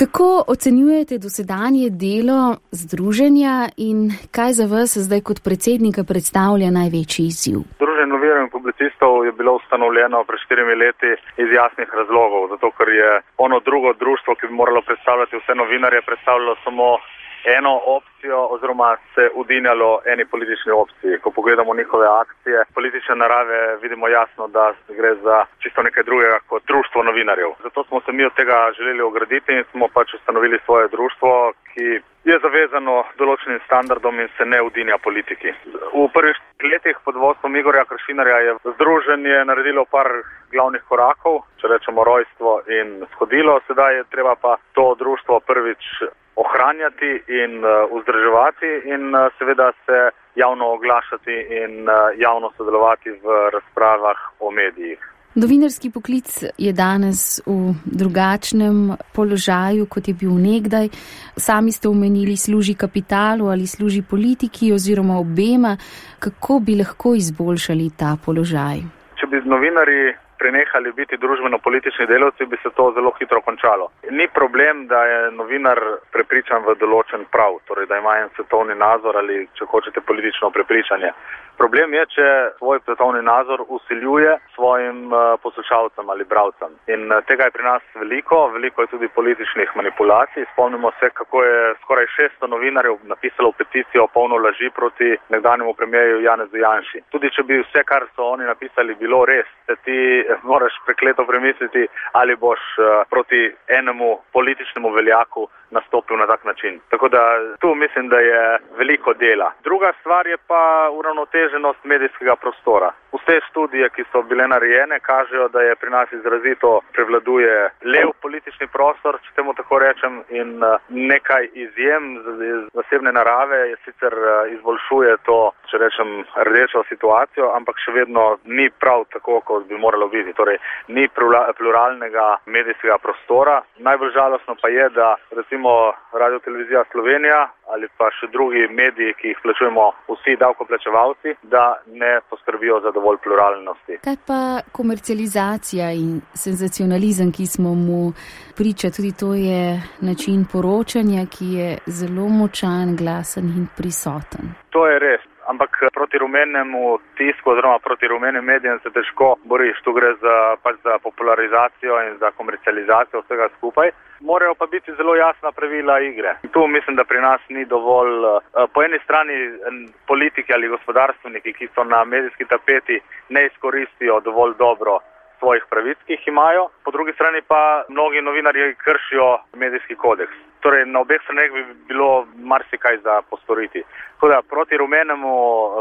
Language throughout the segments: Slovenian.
Kako ocenjujete dosedanje delo združenja in kaj za vas zdaj kot predsednika predstavlja največji izziv? Združenje novinarjev in publicistov je bilo ustanovljeno pred 4 leti iz jasnih razlogov, zato ker je ono drugo društvo, ki bi moralo predstavljati vse novinarje, predstavljalo samo eno opcijo oziroma se udinjalo eni politični opciji. Ko pogledamo njihove akcije politične narave, vidimo jasno, da gre za čisto nekaj drugega kot društvo novinarjev. Zato smo se mi od tega želeli ograditi in smo pač ustanovili svoje društvo, ki je zavezano določenim standardom in se ne udinja politiki. V prvih letih pod vodstvom Igorja Kršinarja je združenje naredilo par glavnih korakov, če rečemo rojstvo in shodilo. Sedaj je treba pa to društvo prvič ohranjati in vzdrževati in seveda se javno oglašati in javno sodelovati v razpravah o medijih. Novinarski poklic je danes v drugačnem položaju, kot je bil nekdaj. Sami ste omenili, služi kapitalu ali služi politiki oziroma obema. Kako bi lahko izboljšali ta položaj? Če bi novinarji prenehali biti družbeno-politični delavci, bi se to zelo hitro končalo. Ni problem, da je novinar prepričan v določen prav, torej da ima en svetovni nazor ali, če hočete, politično prepričanje. Problem je, če svoj svetovni nazor usiljuje svojim poslušalcem ali bralcem. In tega je pri nas veliko je tudi političnih manipulacij. Spomnimo se, kako je skoraj 600 novinarjev napisalo peticijo polno laži proti nekdanjemu premierju Janezu Janši. Tudi če bi vse, kar so oni napisali, bilo res, se ti moraš prekleto premisliti, ali boš proti enemu političnemu veljaku nastopil na tak način. Tako da tu mislim, da je veliko dela. Druga stvar je pa uravnoteženost medijskega prostora. Vse študije, ki so bile narejene, kažejo, da je pri nas izrazito prevladuje lev politični prostor, če temu tako rečem, in nekaj izjem zasebne narave je sicer izboljšuje to, če rečem, rdečo situacijo, ampak še vedno ni prav tako, kot bi moralo biti. Torej, ni pluralnega medijskega prostora. Najbolj žalostno pa je, da recimo Radio-televizija Slovenija ali pa še drugi mediji, ki jih plačujemo vsi davkoplačevalci, da ne poskrbijo za dovolj pluralnosti. Kaj pa komercializacija in senzacionalizem, ki smo mu priča? Tudi to je način poročanja, ki je zelo močan, glasen in prisoten. To je res. Ampak proti rumenemu tisku oziroma proti rumenim medijem se težko boriš. Tu gre za popularizacijo in za komercializacijo vsega skupaj. Morajo pa biti zelo jasna pravila igre. Tu mislim, da pri nas ni dovolj. Po eni strani politiki ali gospodarstveniki, ki so na medijski tapeti, ne izkoristijo dovolj dobro svojih pravic, ki jih imajo. Po drugi strani pa mnogi novinarji kršijo medijski kodeks. Torej, na obeh straneh bi bilo marsikaj za postoriti. Tako da proti rumenemu,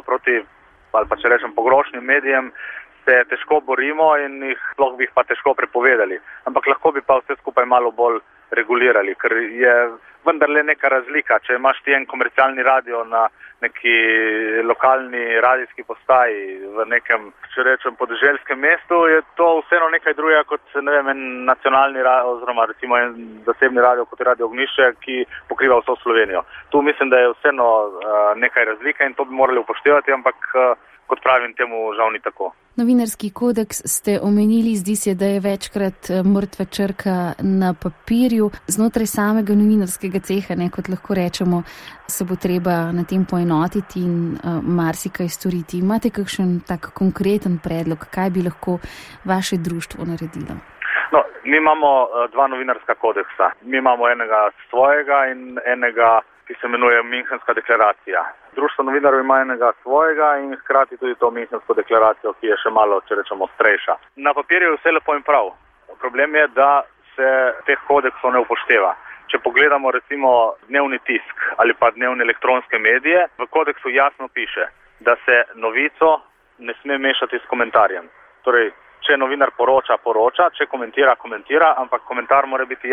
ali pa če rečem pogrošnim medijem, se težko borimo in sploh bi jih pa težko prepovedali. Ampak lahko bi pa vse skupaj malo bolj regulirali, ker je vendarle neka razlika. Če imaš ti en komercialni radio na neki lokalni radijski postaji v nekem, če rečem, podeželskem mestu, je to vseeno nekaj drugega kot, ne vem, en nacionalni radio oziroma recimo en zasebni radio kot je Radio Ognjišče, ki pokriva vso Slovenijo. Tu mislim, da je vseeno nekaj razlike in to bi morali upoštevati, ampak kot pravim, temu žal ni tako. Novinarski kodeks ste omenili, zdi se, da je večkrat mrtva črka na papirju. Znotraj samega novinarskega ceha, kot lahko rečemo, se bo treba na tem poenotiti in marsikaj storiti. Imate kakšen tak konkreten predlog, kaj bi lahko vaše društvo naredilo? No, mi imamo dva novinarska kodeksa. Mi imamo enega svojega in enega, ki se imenuje Münchenska deklaracija. Društvo novinarjev ima enega svojega in hkrati tudi to Münchensko deklaracijo, ki je še malo, če rečemo, starejša. Na papirju je vse lepo in prav. Problem je, da se teh kodeksov ne upošteva. Če pogledamo recimo dnevni tisk ali pa dnevne elektronske medije, v kodeksu jasno piše, da se novico ne sme mešati s komentarjem. Torej, če novinar poroča, če komentira, ampak komentar mora biti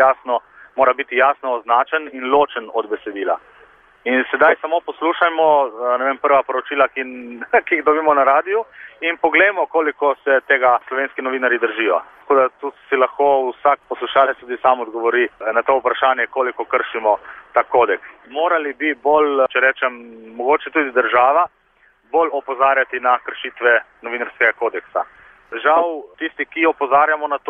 jasno označen in ločen od besedila. In sedaj samo poslušajmo, prva poročila, ki jih dobimo na radiju in poglejmo, koliko se tega slovenski novinarji držijo. Tako da tu si lahko vsak poslušalec tudi sam odgovori na to vprašanje, koliko kršimo ta kodeks. Morali bi bolj, če rečem, mogoče tudi država, bolj opozarjati na kršitve novinarskega kodeksa. Žal, tisti, ki opozarjamo na to,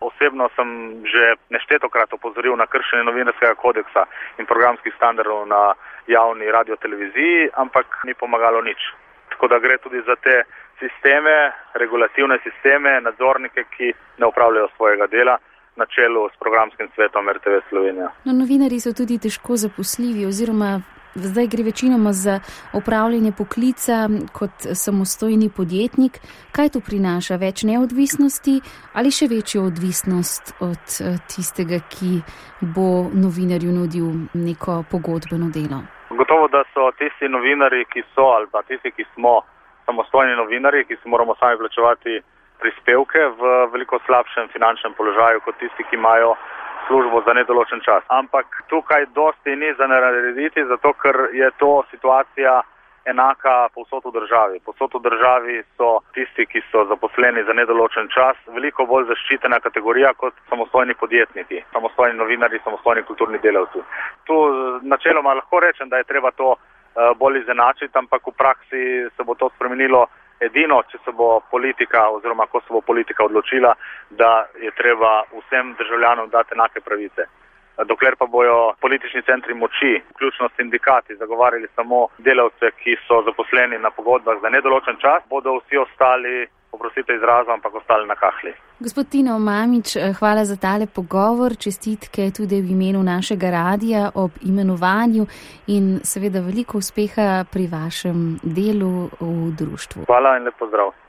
Osebno sem že neštetokrat opozoril na kršenje novinarskega kodeksa in programskih standardov na javni radioteleviziji, ampak ni pomagalo nič. Tako da gre tudi za te sisteme, regulativne sisteme, nadzornike, ki ne opravljajo svojega dela na čelu s programskim svetom RTV Slovenija. No, novinarji so tudi težko zaposljivi oziroma zdaj gre večinoma za opravljanje poklica kot samostojni podjetnik. Kaj to prinaša? Več neodvisnosti ali še večjo odvisnost od tistega, ki bo novinarju nudil neko pogodbeno delo? Gotovo, da so tisti novinarji, ki so ali pa tisti, ki smo samostojni novinarji, ki si moramo sami plačevati prispevke, v veliko slabšem finančnem položaju kot tisti, ki imajo službo za nedoločen čas. Ampak tukaj dosti ni za narediti, zato ker je to situacija enaka povsod v državi. Povsod v državi so tisti, ki so zaposleni za nedoločen čas, veliko bolj zaščitena kategorija kot samostojni podjetniki, samostojni novinarji, samostojni kulturni delavci. Tu načeloma lahko rečem, da je treba to bolj izenačiti, ampak v praksi se bo to spremenilo edino, če se bo politika oziroma ko se bo politika odločila, da je treba vsem državljanom dati enake pravice. Dokler pa bojo politični centri moči, vključno sindikati, zagovarjali samo delavce, ki so zaposleni na pogodbah za nedoločen čas, bodo vsi ostali, oprostite izrazu, ampak ostali na kahli. Gospod Tino Mamić, hvala za tale pogovor, čestitke tudi v imenu našega radia ob imenovanju in seveda veliko uspeha pri vašem delu v društvu. Hvala in lep pozdrav.